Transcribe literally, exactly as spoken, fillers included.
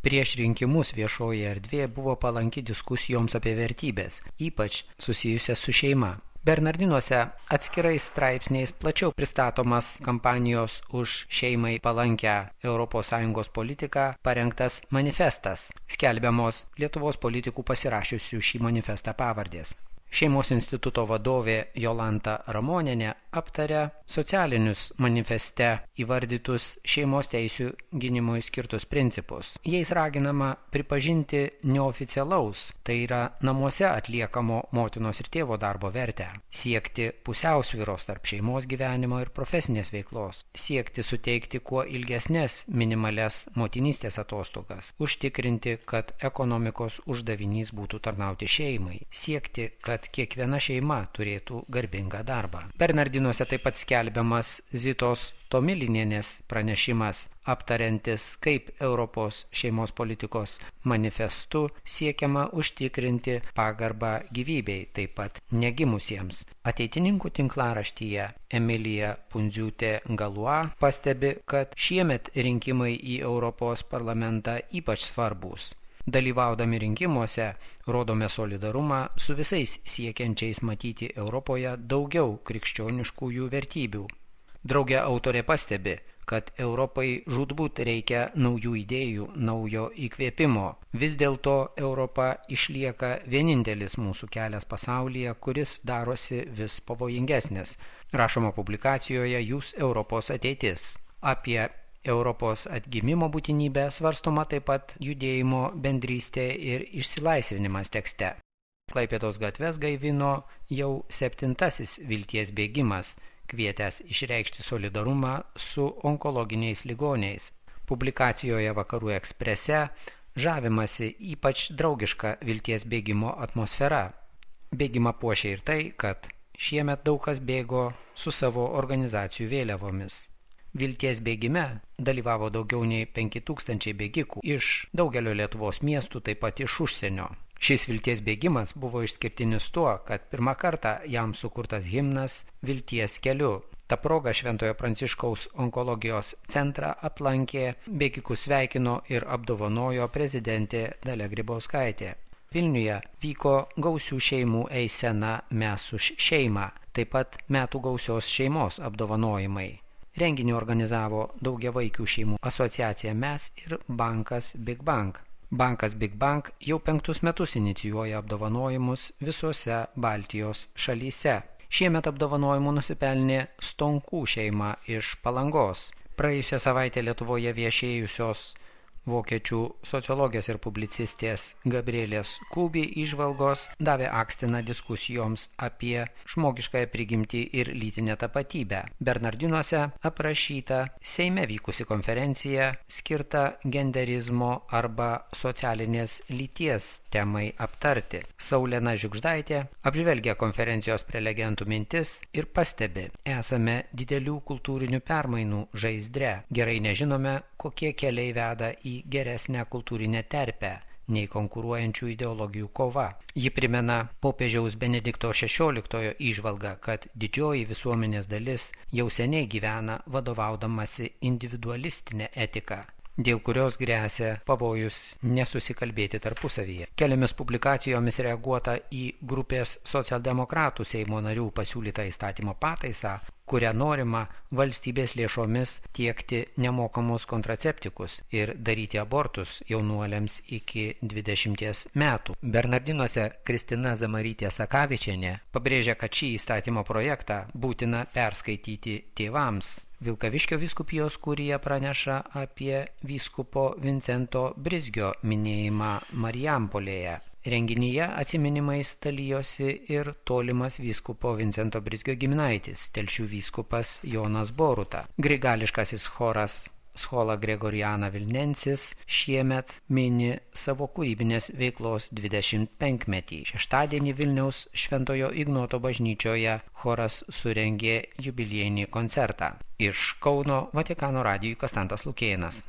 Prieš rinkimus viešoji erdvė buvo palanki diskusijoms apie vertybės, ypač susijusias su šeima. Bernardinuose atskirais straipsniais plačiau pristatomas kampanijos už šeimai palankę Europos Sąjungos politiką parengtas manifestas, skelbiamos Lietuvos politikų pasirašiusių šį manifestą pavardės. Šeimos instituto vadovė Jolanta Ramonienė aptarė socialinius manifeste įvardytus šeimos teisių gynimui skirtus principus. Jais raginama pripažinti neoficialaus, tai yra namuose atliekamo motinos ir tėvo darbo vertę, siekti pusiausvyros tarp šeimos gyvenimo ir profesinės veiklos, siekti suteikti kuo ilgesnės minimales motinystės atostogas, užtikrinti, kad ekonomikos uždavinys būtų tarnauti šeimai, siekti, kad kiekviena šeima turėtų garbingą darbą. Bernardinuose taip pat skelbiamas Zitos Tomilinienės pranešimas, aptariantis, kaip Europos šeimos politikos manifestu siekiama užtikrinti pagarbą gyvybei, taip pat negimusiems. Ateitininkų tinklaraštyje Emilija Pundziūtė Galua pastebi, kad šiemet rinkimai į Europos parlamentą ypač svarbūs. Dalyvaudami rinkimuose rodome solidarumą su visais siekiančiais matyti Europoje daugiau krikščioniškųjų vertybių. Drauge autorė pastebi, kad Europai žūtbūt reikia naujų idėjų, naujo įkvėpimo. Vis dėlto Europa išlieka vienintelis mūsų kelias pasaulyje, kuris darosi vis pavojingesnis. Rašoma publikacijoje Jūs Europos ateitis. Apie Europos atgimimo būtinybė svarstoma taip pat judėjimo bendrystė ir išsilaisvinimas tekste. Klaipėdos gatves gaivino jau septintasis vilties bėgimas, kvietęs išreikšti solidarumą su onkologiniais ligoniais. Publikacijoje Vakarų Eksprese žavimasi ypač draugiška vilties bėgimo atmosfera. Bėgimą puošia ir tai, kad šiemet daug kas bėgo su savo organizacijų vėliavomis. Vilties bėgime dalyvavo daugiau nei penki tūkstančiai bėgikų iš daugelio Lietuvos miestų, taip pat iš užsienio. Šis vilties bėgimas buvo išskirtinis tuo, kad pirmą kartą jam sukurtas himnas Vilties keliu. Ta proga Šventojo Pranciškaus onkologijos centrą aplankė, bėgikus sveikino ir apdovanojo prezidentė Dalia Grybauskaitė. Vilniuje vyko gausių šeimų eisena Mes už šeimą, taip pat metų gausios šeimos apdovanojimai. Renginį organizavo daugiavaikių šeimų asociacija Mes ir bankas Big Bank. Bankas Big Bank jau penktus metus inicijuoja apdovanojimus visose Baltijos šalyse. Šiemet apdovanojimų nusipelnė Stonkų šeima iš Palangos. Praėjusią savaitę Lietuvoje viešėjusios vokiečių sociologės ir publicistės Gabrielės Kubi įžvalgos davė akstiną diskusijoms apie žmogiškąją prigimtį ir lytinę tapatybę. Bernardinuose aprašyta Seime vykusi konferencija skirta genderizmo arba socialinės lyties temai aptarti. Saulėna Žiugždaitė apžvelgia konferencijos prelegentų mintis ir pastebi, esame didelių kultūrinių permainų žaizdre. Gerai nežinome, kokie keliai veda į geresnę kultūrinę terpę nei konkuruojančių ideologijų kova. Ji primena popiežiaus Benedikto šešioliktojo įžvalgą, kad didžioji visuomenės dalis jau seniai gyvena vadovaudamasi individualistinė etika, dėl kurios gresia pavojus nesusikalbėti tarpusavyje. Keliomis publikacijomis reaguota į grupės socialdemokratų Seimo narių pasiūlytą įstatymo pataisą, kuria norima valstybės lėšomis tiekti nemokamus kontraceptikus ir daryti abortus jaunuoliams iki dvidešimties metų. Bernardinuose Kristina Zamarytė Sakavičienė pabrėžia, kad šį įstatymo projektą būtina perskaityti tėvams. Vilkaviškio vyskupijos kurija praneša apie vyskupo Vincento Brizgio minėjimą Marijampolėje. Renginyje atsiminimais dalijosi ir tolimas vyskupo Vincento Brizgio giminaitis, Telšių vyskupas Jonas Boruta. Grigališkasis choras Schola Gregoriana Vilnensis šiemet mini savo kūrybinės veiklos dvidešimt penkmetį. Šeštadienį Vilniaus Šventojo Ignoto bažnyčioje choras surengė jubiliejinį koncertą. Iš Kauno Vatikano radijui Konstantas Lukėnas.